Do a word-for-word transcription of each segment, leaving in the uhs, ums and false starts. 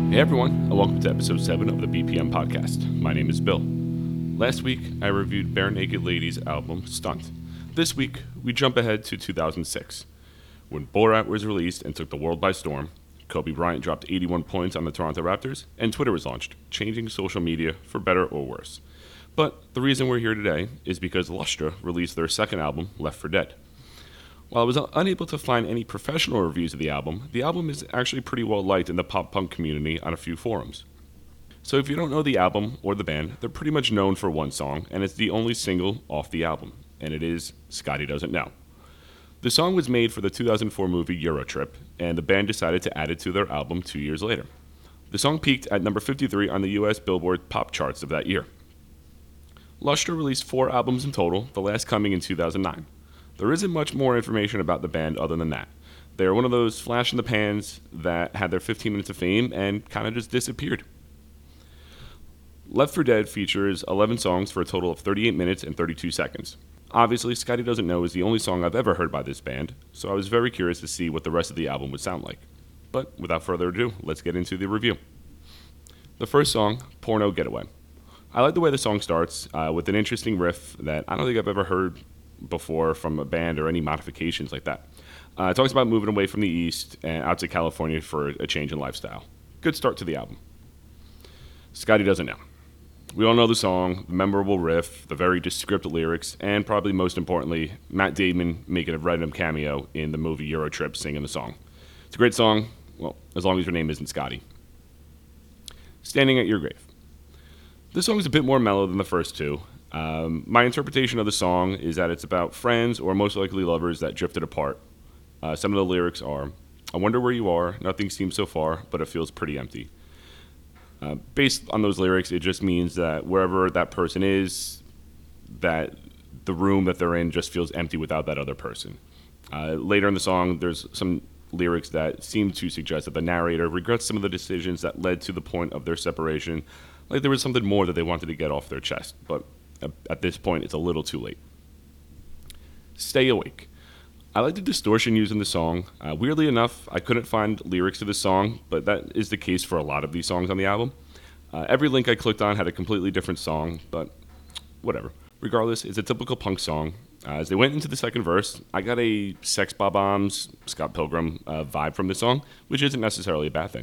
Hey everyone, and welcome to episode seven of the B P M podcast. My name is Bill. Last week, I reviewed Barenaked Ladies' album, Stunt. This week, we jump ahead to two thousand six. When Borat was released and took the world by storm, Kobe Bryant dropped eighty-one points on the Toronto Raptors, and Twitter was launched, changing social media for better or worse. But the reason we're here today is because Lustra released their second album, Left for Dead. While I was unable to find any professional reviews of the album, the album is actually pretty well liked in the pop-punk community on a few forums. So if you don't know the album or the band, they're pretty much known for one song, and it's the only single off the album, and it is Scotty Doesn't Know. The song was made for the two thousand four movie Eurotrip, and the band decided to add it to their album two years later. The song peaked at number fifty-three on the U S Billboard pop charts of that year. Lustra released four albums in total, the last coming in two thousand nine. There isn't much more information about the band other than that. They're one of those flash in the pans that had their fifteen minutes of fame and kind of just disappeared. Left for Dead features eleven songs for a total of thirty-eight minutes and thirty-two seconds. Obviously, Scotty Doesn't Know is the only song I've ever heard by this band, so I was very curious to see what the rest of the album would sound like. But without further ado, let's get into the review. The first song, Porno Getaway. I like the way the song starts, uh, with an interesting riff that I don't think I've ever heard before from a band or any modifications like that. Uh, it talks about moving away from the East and out to California for a change in lifestyle. Good start to the album. Scotty Doesn't Know. We all know the song, the memorable riff, the very descriptive lyrics, and probably most importantly, Matt Damon making a random cameo in the movie Eurotrip singing the song. It's a great song, well, as long as your name isn't Scotty. Standing at Your Grave. This song is a bit more mellow than the first two. Um, my interpretation of the song is that it's about friends or most likely lovers that drifted apart. Uh, some of the lyrics are, I wonder where you are, nothing seems so far, but it feels pretty empty. Uh, based on those lyrics, it just means that wherever that person is, that the room that they're in just feels empty without that other person. Uh, later in the song, there's some lyrics that seem to suggest that the narrator regrets some of the decisions that led to the point of their separation, like there was something more that they wanted to get off their chest, but at this point, it's a little too late. Stay Awake. I like the distortion used in the song. Uh, weirdly enough, I couldn't find lyrics to the song, but that is the case for a lot of these songs on the album. Uh, every link I clicked on had a completely different song, but whatever. Regardless, it's a typical punk song. Uh, as they went into the second verse, I got a Sex Bob-ombs, Scott Pilgrim uh, vibe from the song, which isn't necessarily a bad thing.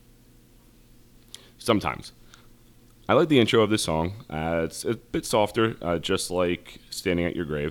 Sometimes. I like the intro of this song. Uh, it's a bit softer, uh, just like Standing at Your Grave.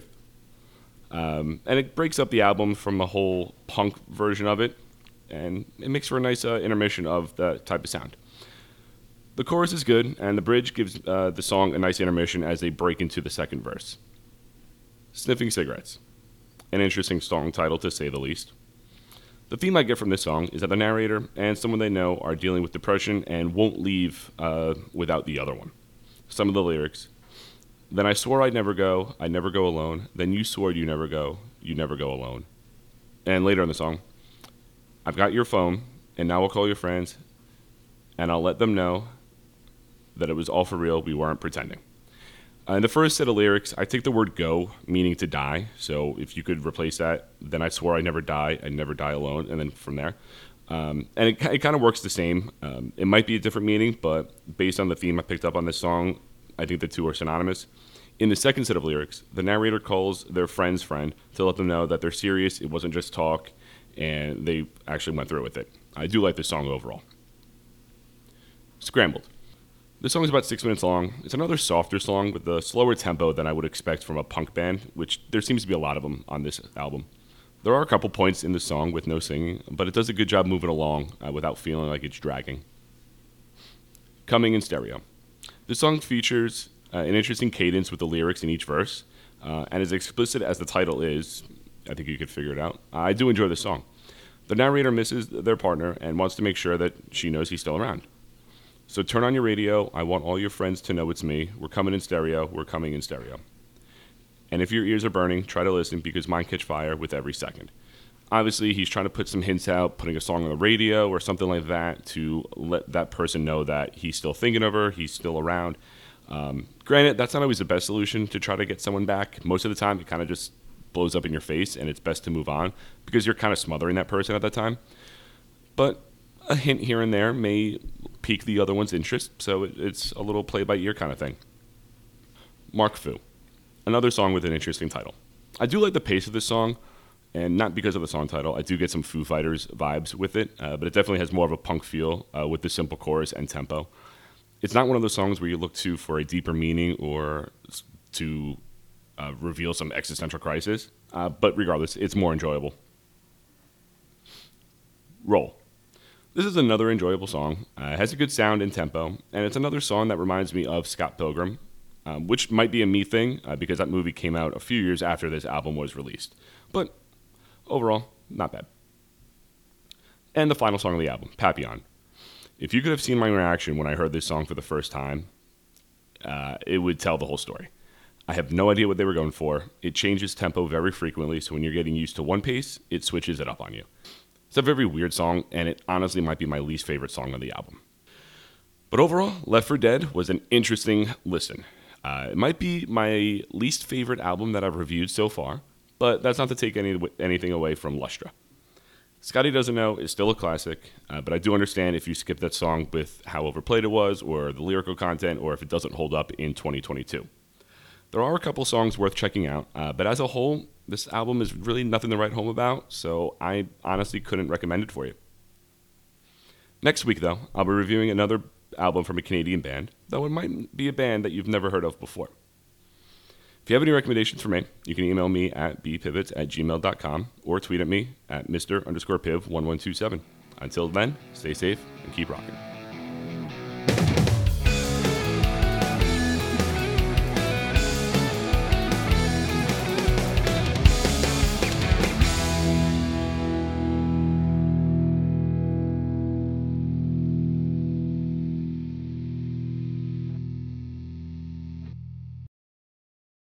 Um, and it breaks up the album from the whole punk version of it, and it makes for a nice uh, intermission of that type of sound. The chorus is good, and the bridge gives uh, the song a nice intermission as they break into the second verse. Sniffing Cigarettes. An interesting song title, to say the least. The theme I get from this song is that the narrator and someone they know are dealing with depression and won't leave uh, without the other one. Some of the lyrics. Then I swore I'd never go, I'd never go alone. Then you swore you never go, you never go alone. And later in the song, I've got your phone, and now I'll call your friends, and I'll let them know that it was all for real, we weren't pretending. Uh, in the first set of lyrics, I take the word go, meaning to die. So if you could replace that, then I swore I'd never die, I'd never die alone, and then from there. Um, and it, it kind of works the same. Um, it might be a different meaning, but based on the theme I picked up on this song, I think the two are synonymous. In the second set of lyrics, the narrator calls their friend's friend to let them know that they're serious, it wasn't just talk, and they actually went through with it. I do like this song overall. Scrambled. This song is about six minutes long. It's another softer song with a slower tempo than I would expect from a punk band, which there seems to be a lot of them on this album. There are a couple points in the song with no singing, but it does a good job moving along uh, without feeling like it's dragging. Coming in Stereo. This song features uh, an interesting cadence with the lyrics in each verse, uh, and as explicit as the title is, I think you could figure it out. I do enjoy this song. The narrator misses their partner and wants to make sure that she knows he's still around. So turn on your radio, I want all your friends to know it's me. We're coming in stereo, we're coming in stereo. And if your ears are burning, try to listen because mine catch fire with every second. Obviously, he's trying to put some hints out, putting a song on the radio or something like that to let that person know that he's still thinking of her, he's still around. Um, granted, that's not always the best solution to try to get someone back. Most of the time, it kind of just blows up in your face and it's best to move on because you're kind of smothering that person at that time. But a hint here and there may pique the other one's interest, so it, it's a little play-by-ear kind of thing. Mark Fu, another song with an interesting title. I do like the pace of this song, and not because of the song title. I do get some Foo Fighters vibes with it, uh, but it definitely has more of a punk feel uh, with the simple chorus and tempo. It's not one of those songs where you look to for a deeper meaning or to uh, reveal some existential crisis, uh, but regardless, it's more enjoyable. Roll. This is another enjoyable song. Uh, it has a good sound and tempo, and it's another song that reminds me of Scott Pilgrim, um, which might be a me thing uh, because that movie came out a few years after this album was released. But overall, not bad. And the final song of the album, Papillon. If you could have seen my reaction when I heard this song for the first time, uh, it would tell the whole story. I have no idea what they were going for. It changes tempo very frequently, so when you're getting used to one pace, it switches it up on you. It's a very weird song, and it honestly might be my least favorite song on the album. But overall, Left for Dead was an interesting listen. Uh, it might be my least favorite album that I've reviewed so far, but that's not to take any anything away from Lustra. Scotty Doesn't Know is still a classic, uh, but I do understand if you skip that song with how overplayed it was, or the lyrical content, or if it doesn't hold up in twenty twenty-two. There are a couple songs worth checking out, uh, but as a whole, this album is really nothing to write home about, so I honestly couldn't recommend it for you. Next week, though, I'll be reviewing another album from a Canadian band, though it might be a band that you've never heard of before. If you have any recommendations for me, you can email me at b pivots at gmail dot com or tweet at me at Mr underscore piv one one two seven. Until then, stay safe and keep rocking.